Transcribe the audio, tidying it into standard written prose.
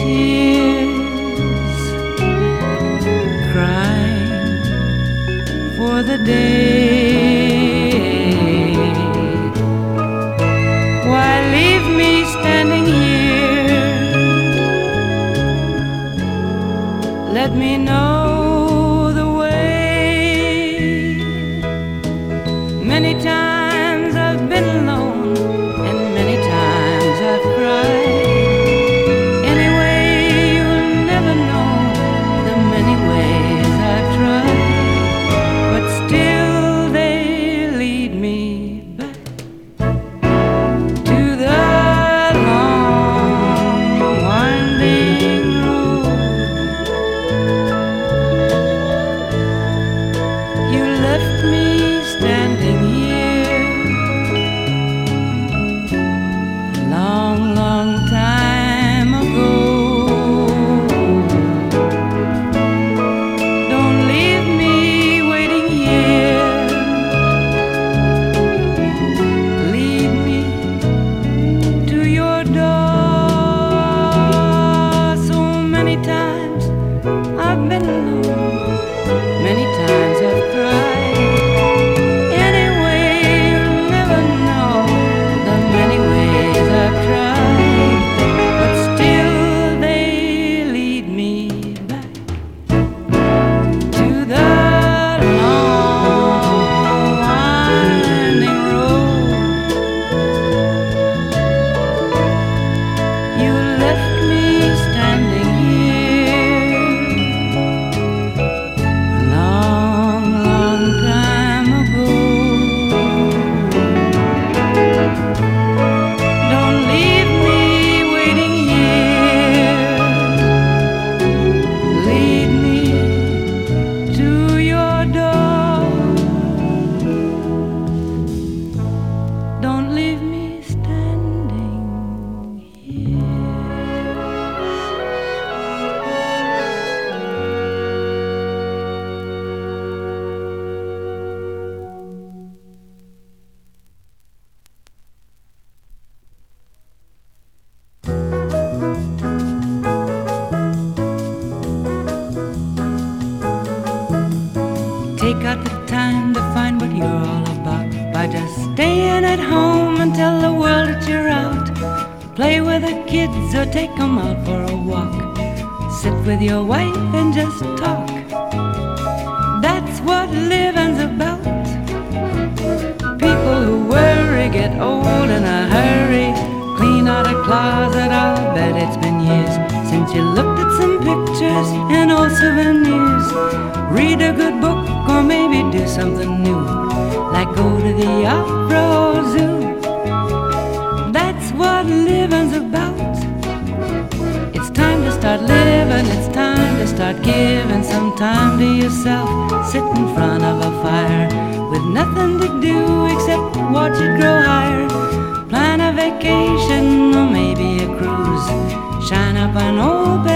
tears, crying for the day. Why leave me standing here? Let me know the way. Many times I've been alone, and many times I've cried. Anyway, you'll never know the many ways I've tried, but still they lead me back to the long winding road. You left me standing here a long, long time ago. Don't leave me waiting here. Lead me to your door. So many times I've been alone, many times I've cried. Anyway, you'll never know the many ways I've tried, but still they lead me back to the long winding road. You left me standing here a long, long time ago. Don't leave me waiting here. Lead me to your door. Don't leave me standing here. Take out the time to find what you're all about by just staying at home and tell the world that you're out. Play with the kids or take them out for a walk. Sit with your wife and just talk. That's what living's about. People who worry get old in a hurry. Clean out a closet, I'll bet it's been years since you looked at some pictures and old souvenirs. Read a good book or maybe do something new, like go to the opera or zoo. That's what living's about. It's time to start living, it's time to start giving some time to yourself. Sit in front of a fire with nothing to do except watch it grow higher. Plan a vacation or maybe a cruise. Shine up an old